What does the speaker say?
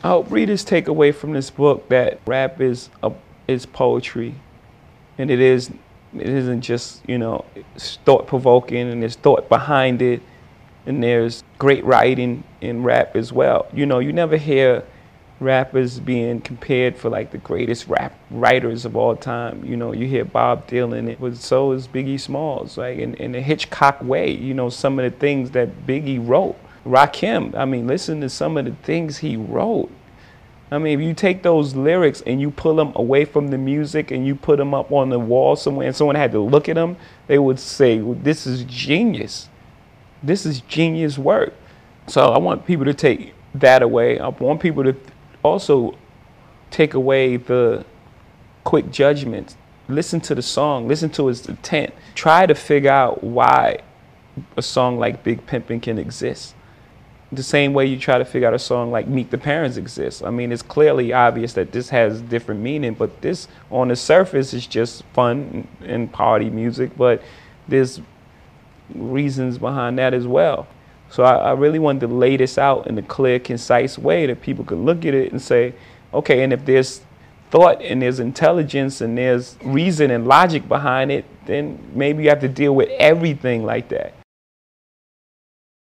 I hope readers take away from this book that rap is poetry, and it isn't just, you know, it's thought provoking, and there's thought behind it, and there's great writing in rap as well. You know, you never hear rappers being compared for like the greatest rap writers of all time. You know, you hear Bob Dylan, but so is Biggie Smalls, like in a Hitchcock way. You know, some of the things that Biggie wrote. Rakim, I mean, listen to some of the things he wrote. I mean, if you take those lyrics and you pull them away from the music and you put them up on the wall somewhere and someone had to look at them, they would say, well, this is genius. This is genius work. So I want people to take that away. I want people to also take away the quick judgments. Listen to the song, listen to its intent. Try to figure out why a song like Big Pimpin' can exist. The same way you try to figure out a song like Meet the Parents exists. I mean, it's clearly obvious that this has different meaning, but this on the surface is just fun and party music, but there's reasons behind that as well. So I really wanted to lay this out in a clear, concise way that people could look at it and say, okay, and if there's thought and there's intelligence and there's reason and logic behind it, then maybe you have to deal with everything like that.